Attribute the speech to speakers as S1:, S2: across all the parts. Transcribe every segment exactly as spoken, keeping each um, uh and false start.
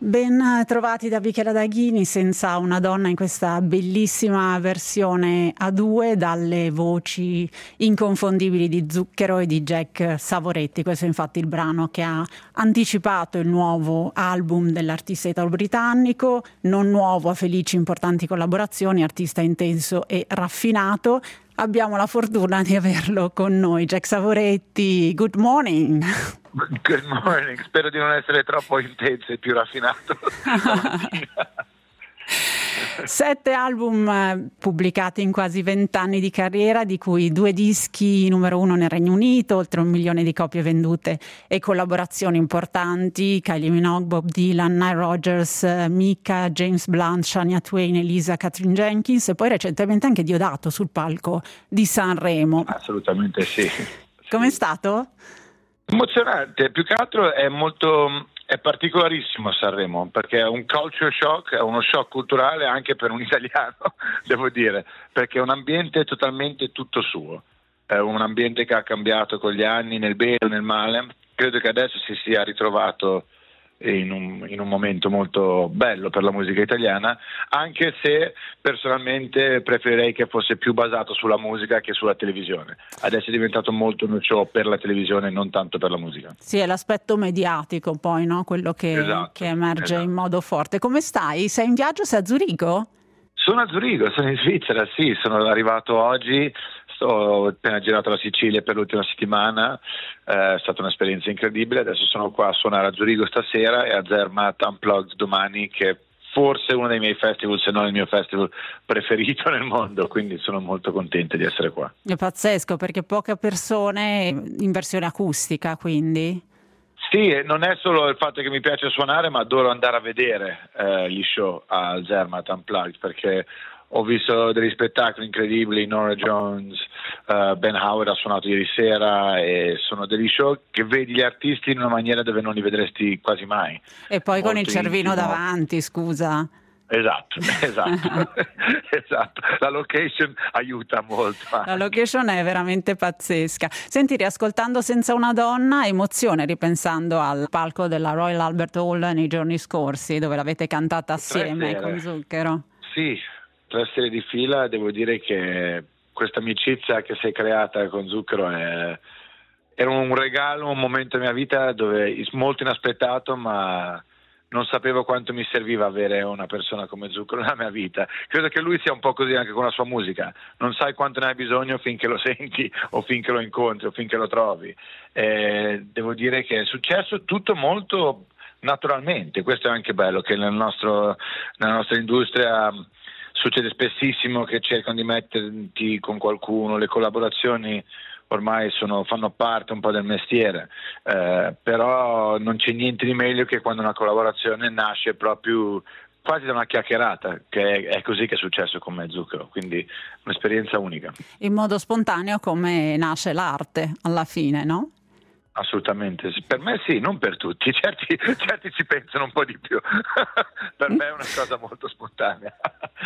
S1: Ben trovati da Michela Daghini, Senza una donna, in questa bellissima versione a due dalle voci inconfondibili di Zucchero e di Jack Savoretti. Questo è infatti il brano che ha anticipato il nuovo album dell'artista italo-britannico, non nuovo, a felici importanti collaborazioni, artista intenso e raffinato. Abbiamo la fortuna di averlo con noi. Jack Savoretti, good morning.
S2: Good morning, spero di non essere troppo intenso e più raffinato.
S1: Sette album pubblicati in quasi vent'anni di carriera, di cui due dischi numero uno nel Regno Unito, oltre un milione di copie vendute e collaborazioni importanti: Kylie Minogue, Bob Dylan, Nile Rodgers, Mika, James Blunt, Shania Twain, Elisa, Katherine Jenkins, e poi recentemente anche Diodato sul palco di Sanremo.
S2: Assolutamente sì.
S1: Com'è
S2: sì.
S1: stato?
S2: Emozionante, più che altro è molto è particolarissimo Sanremo, perché è un culture shock, è uno shock culturale anche per un italiano, devo dire, perché è un ambiente totalmente tutto suo, è un ambiente che ha cambiato con gli anni, nel bene e nel male. Credo che adesso si sia ritrovato in un, in un momento molto bello per la musica italiana, anche se personalmente preferirei che fosse più basato sulla musica che sulla televisione. Adesso è diventato molto uno show per la televisione, non tanto per la musica.
S1: Sì, è l'aspetto mediatico poi, no? Quello che,
S2: esatto,
S1: che emerge
S2: esatto.
S1: in modo forte. Come stai? Sei in viaggio? Sei a Zurigo?
S2: Sono a Zurigo, sono in Svizzera, sì, sono arrivato oggi. Ho appena girato la Sicilia per l'ultima settimana, eh, è stata un'esperienza incredibile. Adesso sono qua a suonare a Zurigo stasera e a Zermatt Unplugged domani, che forse è uno dei miei festival, se non il mio festival preferito nel mondo, quindi sono molto contento di essere qua.
S1: È pazzesco, perché poche persone in versione acustica, quindi.
S2: Sì, non è solo il fatto che mi piace suonare, ma adoro andare a vedere eh, gli show al Zermatt Unplugged, perché ho visto degli spettacoli incredibili. Norah Jones, uh, Ben Howard ha suonato ieri sera, e sono degli show che vedi gli artisti in una maniera dove non li vedresti quasi mai.
S1: E poi
S2: Molto
S1: con il cervino
S2: intimo.
S1: davanti, scusa.
S2: Esatto, esatto, esatto. La location aiuta molto. Anche.
S1: La location è veramente pazzesca. Senti, riascoltando Senza una donna, emozione ripensando al palco della Royal Albert Hall nei giorni scorsi, dove l'avete cantata assieme con Zucchero.
S2: Sì, tre serie di fila. Devo dire che questa amicizia che si è creata con Zucchero è, era un regalo, un momento della mia vita dove molto inaspettato, ma non sapevo quanto mi serviva avere una persona come Zucchero nella mia vita. Credo che lui sia un po' così anche con la sua musica, non sai quanto ne hai bisogno finché lo senti o finché lo incontri o finché lo trovi. Eh, devo dire che è successo tutto molto naturalmente. Questo è anche bello, che nel nostro, nella nostra industria succede spessissimo che cercano di metterti con qualcuno, le collaborazioni ormai sono, fanno parte un po' del mestiere, eh, però non c'è niente di meglio che quando una collaborazione nasce proprio quasi da una chiacchierata, che è, è così che è successo con me Zucchero, quindi un'esperienza unica.
S1: In modo spontaneo, come nasce l'arte alla fine, no?
S2: Assolutamente, per me sì, non per tutti, certi, certi ci pensano un po' di più, per me è una cosa molto spontanea.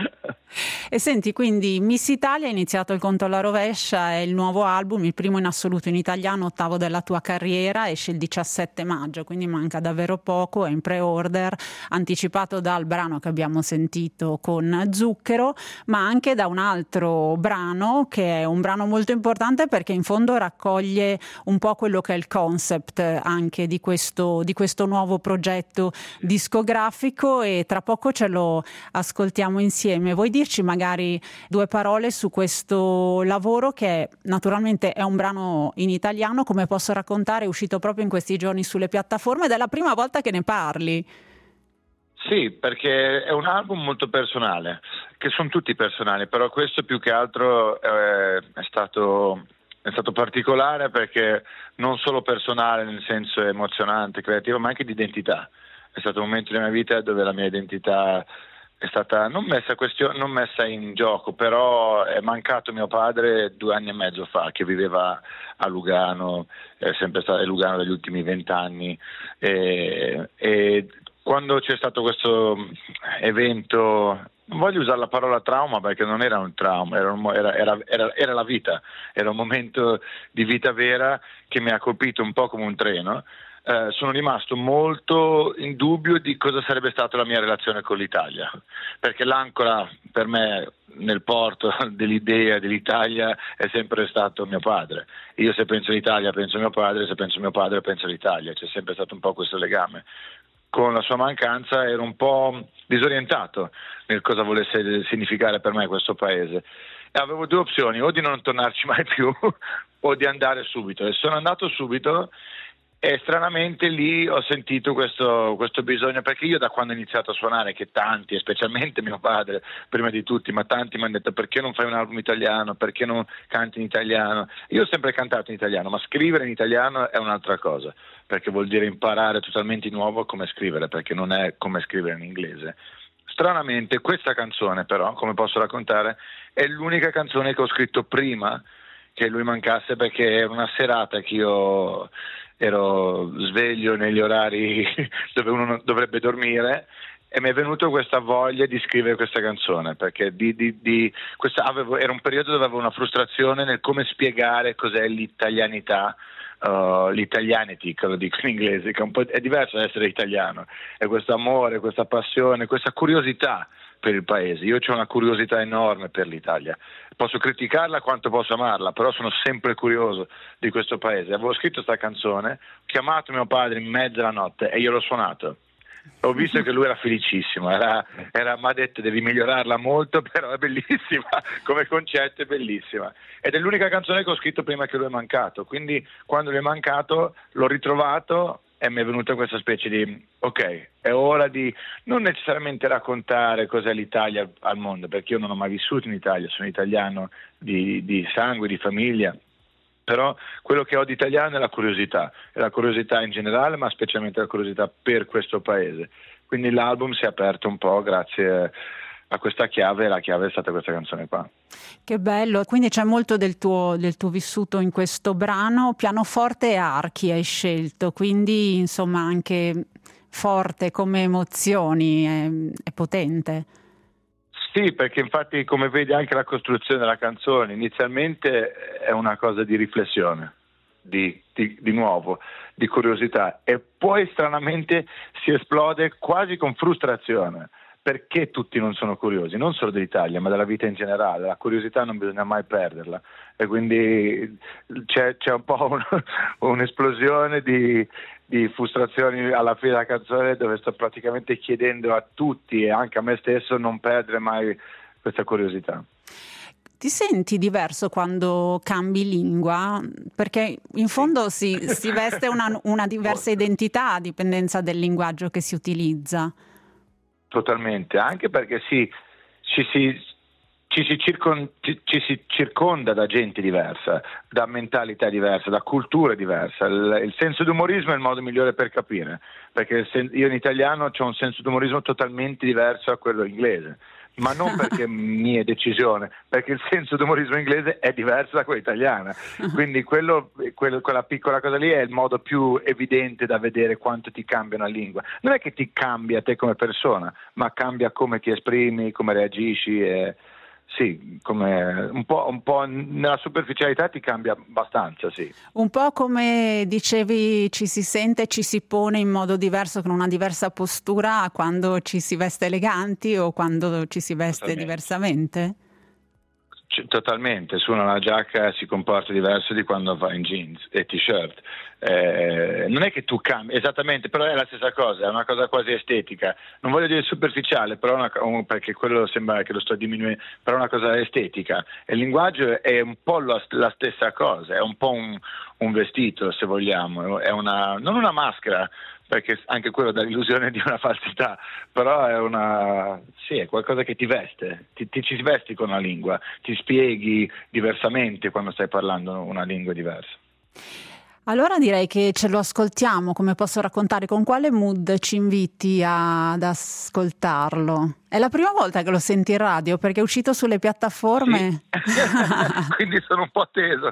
S1: E senti, quindi Miss Italia, ha iniziato il conto alla rovescia, è il nuovo album, il primo in assoluto in italiano, ottavo della tua carriera, esce il diciassette maggio, quindi manca davvero poco, è in pre-order, anticipato dal brano che abbiamo sentito con Zucchero, ma anche da un altro brano che è un brano molto importante, perché in fondo raccoglie un po' quello che è il concept anche di questo, di questo nuovo progetto discografico, e tra poco ce lo ascoltiamo insieme. Vuoi dirci magari due parole su questo lavoro, che naturalmente è un brano in italiano, come posso raccontare, è uscito proprio in questi giorni sulle piattaforme ed è la prima volta che ne parli?
S2: Sì, perché è un album molto personale, che sono tutti personali, però questo più che altro eh, è stato... È stato particolare perché non solo personale nel senso emozionante, creativo, ma anche di identità. È stato un momento della mia vita dove la mia identità è stata non messa, question- non messa in gioco, però è mancato mio padre due anni e mezzo fa, che viveva a Lugano, è sempre stato a Lugano dagli ultimi vent'anni, e, e quando c'è stato questo evento, non voglio usare la parola trauma perché non era un trauma, era, un, era, era, era, era la vita, era un momento di vita vera che mi ha colpito un po' come un treno, eh, sono rimasto molto in dubbio di cosa sarebbe stata la mia relazione con l'Italia, perché l'ancora per me nel porto dell'idea dell'Italia è sempre stato mio padre. Io se penso all'Italia penso a mio padre, se penso a mio padre penso all'Italia, c'è sempre stato un po' questo legame. Con la sua mancanza ero un po' disorientato nel cosa volesse significare per me questo paese e avevo due opzioni, o di non tornarci mai più o di andare subito, e sono andato subito. E stranamente lì ho sentito questo, questo bisogno, perché io da quando ho iniziato a suonare, che tanti, e specialmente mio padre prima di tutti, ma tanti mi hanno detto perché non fai un album italiano, perché non canti in italiano. Io ho sempre cantato in italiano, ma scrivere in italiano è un'altra cosa, perché vuol dire imparare totalmente di nuovo come scrivere, perché non è come scrivere in inglese. Stranamente questa canzone però, come posso raccontare, è l'unica canzone che ho scritto prima che lui mancasse, perché era una serata che io ero sveglio negli orari dove uno dovrebbe dormire e mi è venuta questa voglia di scrivere questa canzone, perché di, di, di, questa, avevo, era un periodo dove avevo una frustrazione nel come spiegare cos'è l'italianità, uh, l'italianity, che lo dico in inglese, che è, un po', è diverso da essere italiano, è questo amore, questa passione, questa curiosità per il paese. Io ho una curiosità enorme per l'Italia, posso criticarla quanto posso amarla, però sono sempre curioso di questo paese. Avevo scritto questa canzone, ho chiamato mio padre in mezzo alla notte e io l'ho suonato. Ho visto che lui era felicissimo, era, era, mi ha detto devi migliorarla molto, però è bellissima, come concetto è bellissima. Ed è l'unica canzone che ho scritto prima che lui è mancato, quindi quando lui è mancato l'ho ritrovato e mi è venuta questa specie di ok, è ora di non necessariamente raccontare cos'è l'Italia al mondo, perché io non ho mai vissuto in Italia, sono italiano di, di sangue, di famiglia, però quello che ho di italiano è la curiosità, è la curiosità in generale, ma specialmente la curiosità per questo paese. Quindi l'album si è aperto un po' grazie a questa chiave, e la chiave è stata questa canzone qua.
S1: Che bello, quindi c'è molto del tuo, del tuo vissuto in questo brano. Pianoforte e archi hai scelto, quindi insomma anche forte come emozioni, è, è potente.
S2: Sì, perché infatti come vedi anche la costruzione della canzone inizialmente è una cosa di riflessione, di, di, di nuovo, di curiosità, e poi stranamente si esplode quasi con frustrazione. Perché tutti non sono curiosi, non solo dell'Italia, ma della vita in generale. La curiosità non bisogna mai perderla, e quindi c'è, c'è un po' un, un'esplosione di, di frustrazioni alla fine della canzone, dove sto praticamente chiedendo a tutti e anche a me stesso non perdere mai questa curiosità.
S1: Ti senti diverso quando cambi lingua? Perché in fondo si, si veste una, una diversa identità a dipendenza del linguaggio che si utilizza.
S2: Totalmente, anche perché sì, ci si, ci, si circon, ci, ci si circonda da gente diversa, da mentalità diversa, da culture diverse. Il, il senso d'umorismo è il modo migliore per capire, perché se, io in italiano ho un senso d'umorismo totalmente diverso a quello inglese, ma non perché mia decisione, perché il senso d'umorismo inglese è diverso da quello italiano, quindi quello, quello, quella piccola cosa lì è il modo più evidente da vedere quanto ti cambia una lingua. Non è che ti cambia te come persona, ma cambia come ti esprimi, come reagisci, e sì, come un po', un po' nella superficialità ti cambia abbastanza, sì.
S1: Un po' come dicevi, ci si sente, ci si pone in modo diverso, con una diversa postura quando ci si veste eleganti o quando ci si veste
S2: Totalmente.
S1: diversamente?
S2: Totalmente, su una giacca si comporta diverso di quando va in jeans e t-shirt. Eh, non è che tu cambi esattamente, però è la stessa cosa, è una cosa quasi estetica. Non voglio dire superficiale, però una, perché quello sembra che lo sto diminuendo, però è una cosa estetica. E il linguaggio è un po' la, la stessa cosa, è un po' un, un vestito, se vogliamo, è una, non una maschera, perché anche quello dà l'illusione di una falsità, però è una sì, è qualcosa che ti veste, ti, ti ci vesti con la lingua, ti spieghi diversamente quando stai parlando una lingua diversa.
S1: Allora direi che ce lo ascoltiamo, come posso raccontare, con quale mood ci inviti a, ad ascoltarlo? È la prima volta che lo senti in radio, perché è uscito sulle piattaforme.
S2: Sì. Quindi sono un po' teso.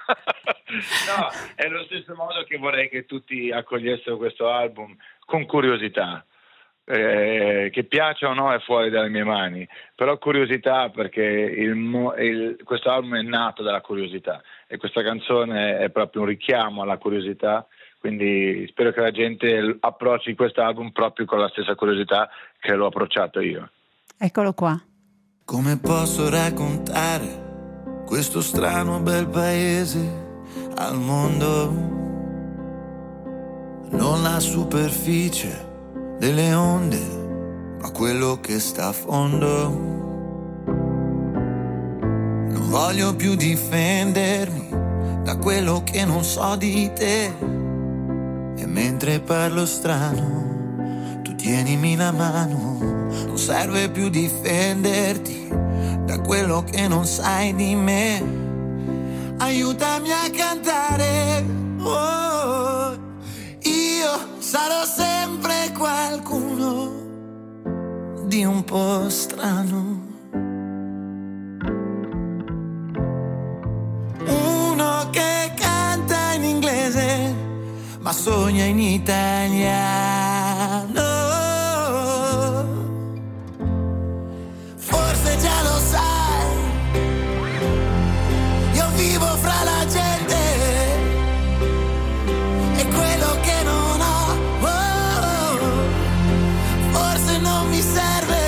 S2: No, è lo stesso modo che vorrei che tutti accogliessero questo album con curiosità. Eh, che piaccia o no è fuori dalle mie mani, però curiosità, perché il, il, questo album è nato dalla curiosità e questa canzone è proprio un richiamo alla curiosità, quindi spero che la gente approcci questo album proprio con la stessa curiosità che l'ho approcciato io.
S1: Eccolo qua.
S3: Come posso raccontare questo strano bel paese al mondo? Non la superficie delle onde, ma quello che sta a fondo. Non voglio più difendermi da quello che non so di te. E mentre parlo strano, tu tienimi la mano. Non serve più difenderti da quello che non sai di me. Aiutami a cantare, oh, io sarò sempre qualcuno di un po' strano. Uno che canta in inglese ma sogna in italiano. Forse già lo sai, io vivo fra la gente e quello che non ho, oh, forse non mi serve.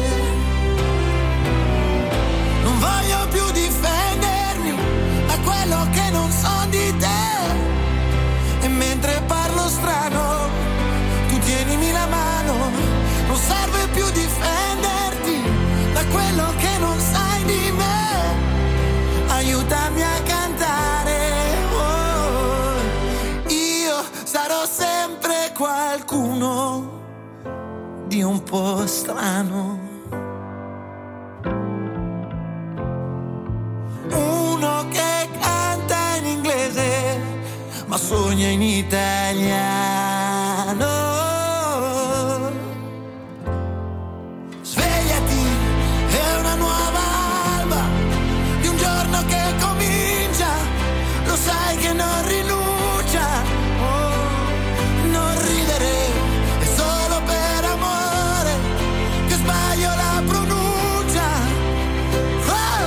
S3: Non voglio più difendermi da quello che non so di te. E mentre parlo strano, tu tienimi la mano. Non serve più difenderti da quello che non sai di me. Aiutami a cantare, oh, io sarò sempre qualcuno di un po' strano. Uno che canta in inglese ma sogna in italiano. Svegliati, è una nuova alba di un giorno che comincia. Lo sai che non rinuncia, oh, non ridere, è solo per amore che sbaglio la pronuncia. Oh,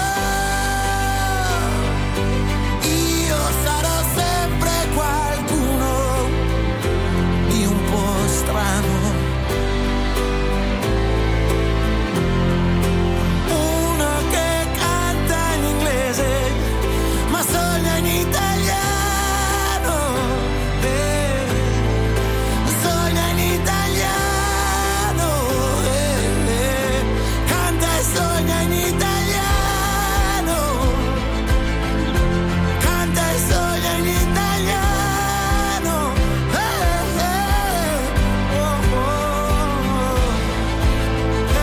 S3: oh, io sarò sempre qualcuno di un po' strano. Uno che canta in inglese ma sogna in italiano, eh, sogna in italiano, eh, eh, canta e sogna in italiano, canta e sogna in italiano, eh, eh, oh, oh, eh,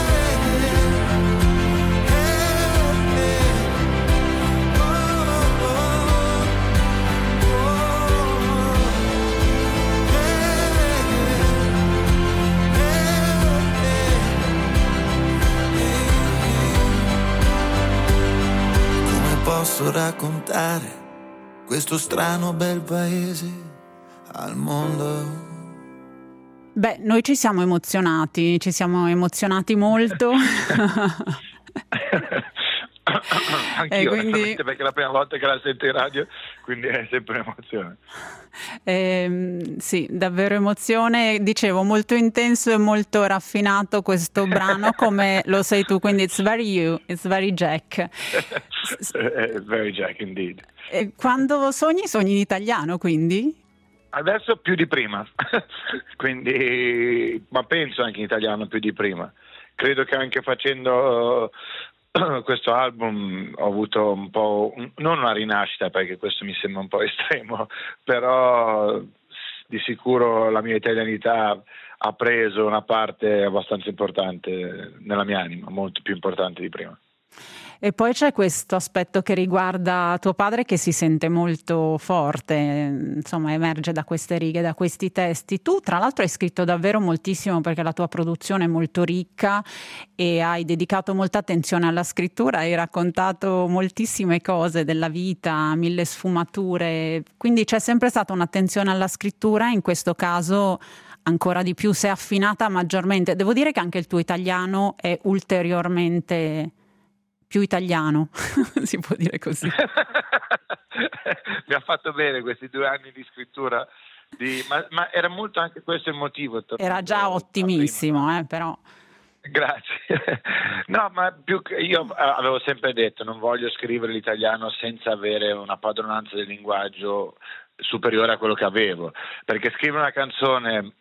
S3: eh, eh, oh, oh, Come posso raccontare questo strano bel paese al mondo?
S1: Beh, noi ci siamo emozionati, ci siamo emozionati molto.
S2: Anch'io,
S1: E quindi-
S2: onestamente, perché è la prima volta che la sento in radio, quindi è sempre un'emozione.
S1: Ehm, sì, davvero emozione, dicevo, molto intenso e molto raffinato questo brano, come lo sei tu, quindi it's very you, it's very Jack.
S2: Eh, Very Jack indeed.
S1: E quando sogni, sogni in italiano, quindi?
S2: Adesso più di prima, quindi, ma penso anche in italiano più di prima. Credo che anche facendo uh, questo album ho avuto un po', un- non una rinascita, perché questo mi sembra un po' estremo, però di sicuro la mia italianità ha preso una parte abbastanza importante nella mia anima, molto più importante di prima.
S1: E poi c'è questo aspetto che riguarda tuo padre, che si sente molto forte, insomma emerge da queste righe, da questi testi. Tu tra l'altro hai scritto davvero moltissimo, perché la tua produzione è molto ricca e hai dedicato molta attenzione alla scrittura, hai raccontato moltissime cose della vita, mille sfumature, quindi c'è sempre stata un'attenzione alla scrittura, in questo caso ancora di più, si è affinata maggiormente. Devo dire che anche il tuo italiano è ulteriormente più italiano, si può dire così.
S2: Mi ha fatto bene questi due anni di scrittura, di... Ma, ma era molto anche questo il motivo.
S1: Era già ottimissimo, eh, però.
S2: Grazie. No, ma più che io avevo sempre detto non voglio scrivere l'italiano senza avere una padronanza del linguaggio superiore a quello che avevo, perché scrivere una canzone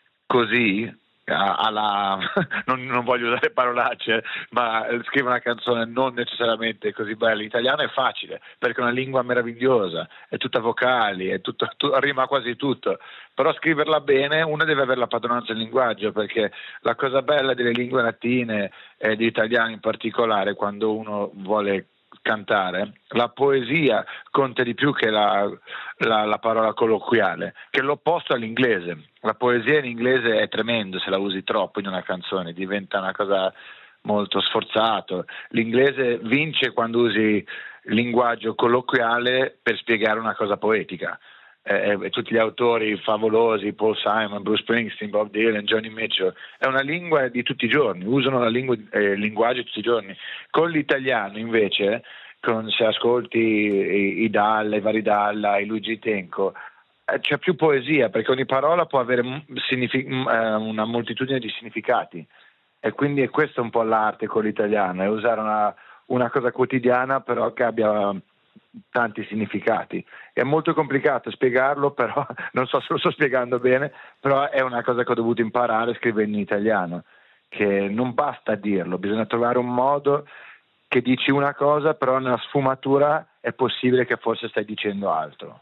S2: così alla non, non voglio usare parolacce, ma scrivere una canzone non necessariamente così bella in italiano è facile, perché è una lingua meravigliosa, è tutta vocali, è tutto, tu, rima quasi tutto, però scriverla bene uno deve avere la padronanza del linguaggio, perché la cosa bella delle lingue latine e di italiano in particolare, quando uno vuole cantare, la poesia conta di più che la, la, la parola colloquiale, che è l'opposto all'inglese. La poesia in inglese è tremendo se la usi troppo in una canzone, diventa una cosa molto sforzato. L'inglese vince quando usi il linguaggio colloquiale per spiegare una cosa poetica. Eh, tutti gli autori favolosi, Paul Simon, Bruce Springsteen, Bob Dylan, Joni Mitchell, è una lingua di tutti i giorni, usano la lingua, eh, il linguaggio tutti i giorni. Con l'italiano invece, con, se ascolti i, i Dalla, i vari Dalla, i Luigi Tenco, eh, c'è più poesia, perché ogni parola può avere signific- eh, una moltitudine di significati, e quindi è questo un po' l'arte con l'italiano, è usare una, una cosa quotidiana però che abbia tanti significati. È molto complicato spiegarlo, però non so se lo sto spiegando bene, però è una cosa che ho dovuto imparare scrivendo in italiano, che non basta dirlo, bisogna trovare un modo che dici una cosa, però nella sfumatura è possibile che forse stai dicendo altro.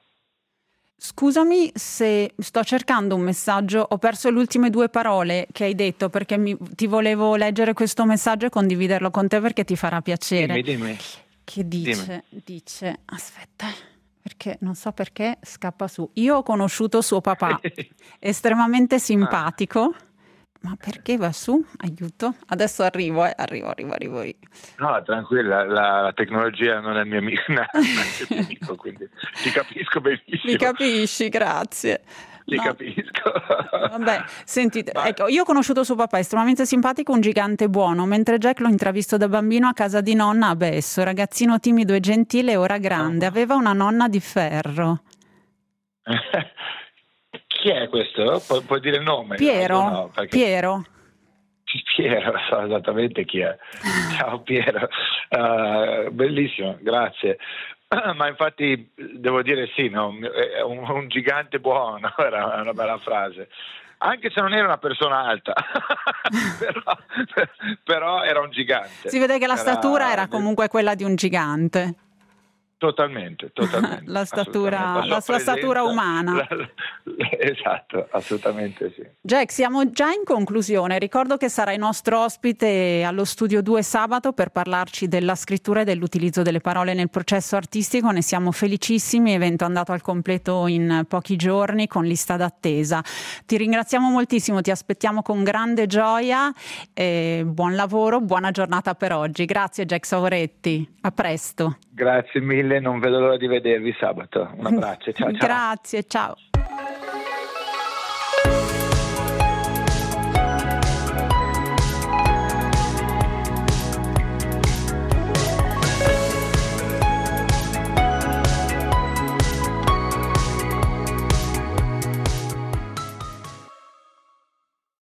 S1: Scusami se sto cercando un messaggio, ho perso le ultime due parole che hai detto, perché mi, ti volevo leggere questo messaggio e condividerlo con te perché ti farà piacere.
S2: Dimmi, dimmi.
S1: Che dice, dimmi. dice, aspetta, perché non so perché scappa su. Io ho conosciuto suo papà, estremamente simpatico, ah. ma perché va su? Aiuto, adesso arrivo, eh. arrivo, arrivo, arrivo io.
S2: No, tranquilla, la, la tecnologia non è il mio amico, non è il mio amico, quindi ti capisco benissimo.
S1: Mi capisci, grazie.
S2: Ti no. capisco.
S1: Vabbè, senti, ecco, io ho conosciuto suo papà, estremamente simpatico, un gigante buono, mentre Jack l'ho intravisto da bambino a casa di nonna a Besso, ragazzino timido e gentile, ora grande, oh. aveva una nonna di ferro.
S2: Chi è questo? Pu- puoi dire il nome?
S1: Piero,
S2: no, perché...
S1: Piero.
S2: Piero, so esattamente chi è. Ciao Piero, uh, bellissimo, grazie. Ma infatti devo dire sì, no, è un, un gigante buono, era una bella frase, anche se non era una persona alta, però, però era un gigante.
S1: Si vede che la era... statura era comunque quella di un gigante.
S2: Totalmente, totalmente.
S1: la statura, la sua
S2: presenza,
S1: statura umana.
S2: La, la, esatto, assolutamente sì.
S1: Jack, siamo già in conclusione. Ricordo che sarai nostro ospite allo Studio due sabato per parlarci della scrittura e dell'utilizzo delle parole nel processo artistico. Ne siamo felicissimi, evento andato al completo in pochi giorni con lista d'attesa. Ti ringraziamo moltissimo, ti aspettiamo con grande gioia. E buon lavoro, buona giornata per oggi. Grazie Jack Savoretti, a presto.
S2: Grazie mille, non vedo l'ora di vedervi sabato. Un abbraccio, ciao ciao.
S1: Grazie, ciao.